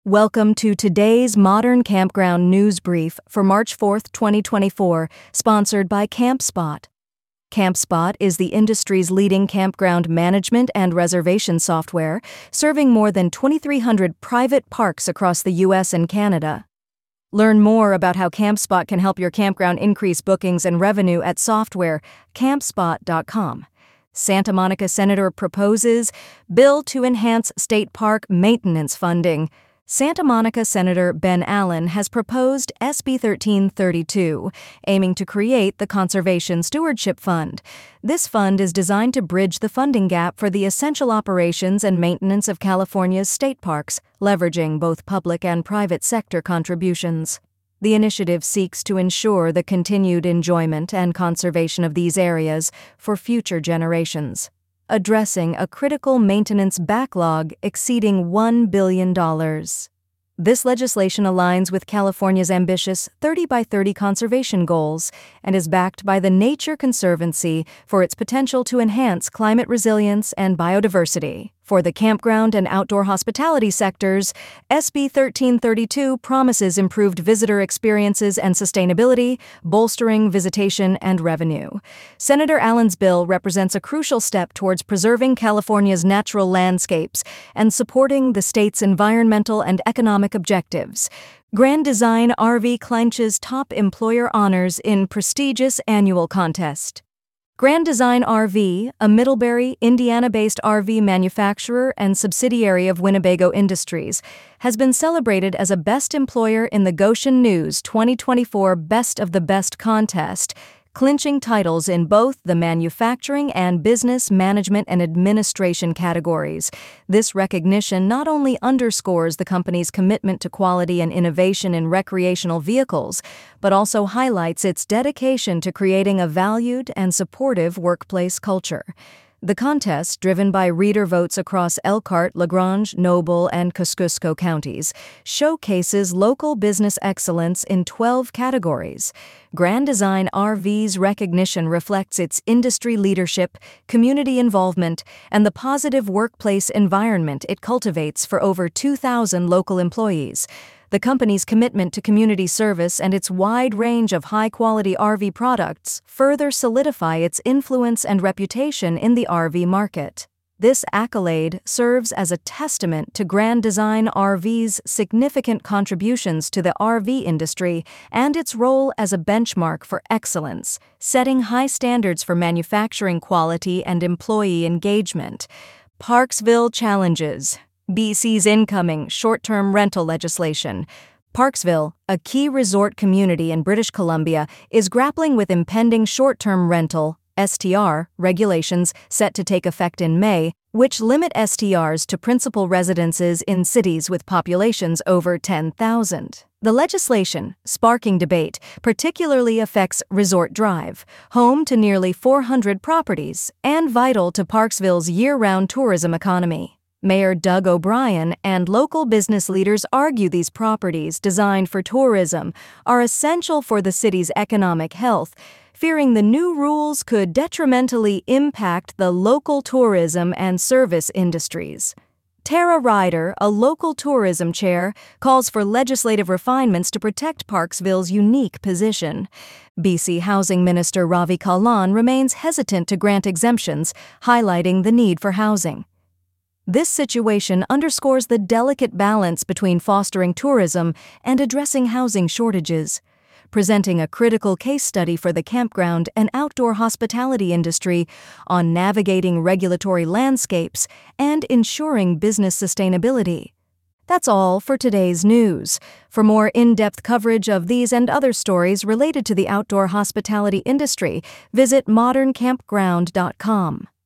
Welcome to today's Modern Campground News Brief for March 4th, 2024, sponsored by CampSpot. CampSpot is the industry's leading campground management and reservation software, serving more than 2,300 private parks across the U.S. and Canada. Learn more about how CampSpot can help your campground increase bookings and revenue at software.campspot.com. Santa Monica Senator proposes bill to enhance state park maintenance funding. Santa Monica Senator Ben Allen has proposed SB 1332, aiming to create the Conservation Stewardship Fund. This fund is designed to bridge the funding gap for the essential operations and maintenance of California's state parks, leveraging both public and private sector contributions. The initiative seeks to ensure the continued enjoyment and conservation of these areas for future generations, addressing a critical maintenance backlog exceeding $1 billion. This legislation aligns with California's ambitious 30 by 30 conservation goals and is backed by the Nature Conservancy for its potential to enhance climate resilience and biodiversity. For the campground and outdoor hospitality sectors, SB 1332 promises improved visitor experiences and sustainability, bolstering visitation and revenue. Senator Allen's bill represents a crucial step towards preserving California's natural landscapes and supporting the state's environmental and economic objectives. Grand Design RV clinches top employer honors in prestigious annual contest. Grand Design RV, a Middlebury, Indiana-based RV manufacturer and subsidiary of Winnebago Industries, has been celebrated as a Best Employer in the Goshen News 2024 Best of the Best contest, clinching titles in both the manufacturing and business management and administration categories. This recognition not only underscores the company's commitment to quality and innovation in recreational vehicles, but also highlights its dedication to creating a valued and supportive workplace culture. The contest, driven by reader votes across Elkhart, LaGrange, Noble, and Kosciuszko counties, showcases local business excellence in 12 categories. Grand Design RV's recognition reflects its industry leadership, community involvement, and the positive workplace environment it cultivates for over 2,000 local employees. The company's commitment to community service and its wide range of high-quality RV products further solidify its influence and reputation in the RV market. This accolade serves as a testament to Grand Design RV's significant contributions to the RV industry and its role as a benchmark for excellence, setting high standards for manufacturing quality and employee engagement. Parksville challenges BC's incoming short-term rental legislation. Parksville, a key resort community in British Columbia, is grappling with impending short-term rental (STR) regulations set to take effect in May, which limit STRs to principal residences in cities with populations over 10,000. The legislation, sparking debate, particularly affects Resort Drive, home to nearly 400 properties and vital to Parksville's year-round tourism economy. Mayor Doug O'Brien and local business leaders argue these properties designed for tourism are essential for the city's economic health, fearing the new rules could detrimentally impact the local tourism and service industries. Tara Ryder, a local tourism chair, calls for legislative refinements to protect Parksville's unique position. BC Housing Minister Ravi Kahlon remains hesitant to grant exemptions, highlighting the need for housing. This situation underscores the delicate balance between fostering tourism and addressing housing shortages, presenting a critical case study for the campground and outdoor hospitality industry on navigating regulatory landscapes and ensuring business sustainability. That's all for today's news. For more in-depth coverage of these and other stories related to the outdoor hospitality industry, visit moderncampground.com.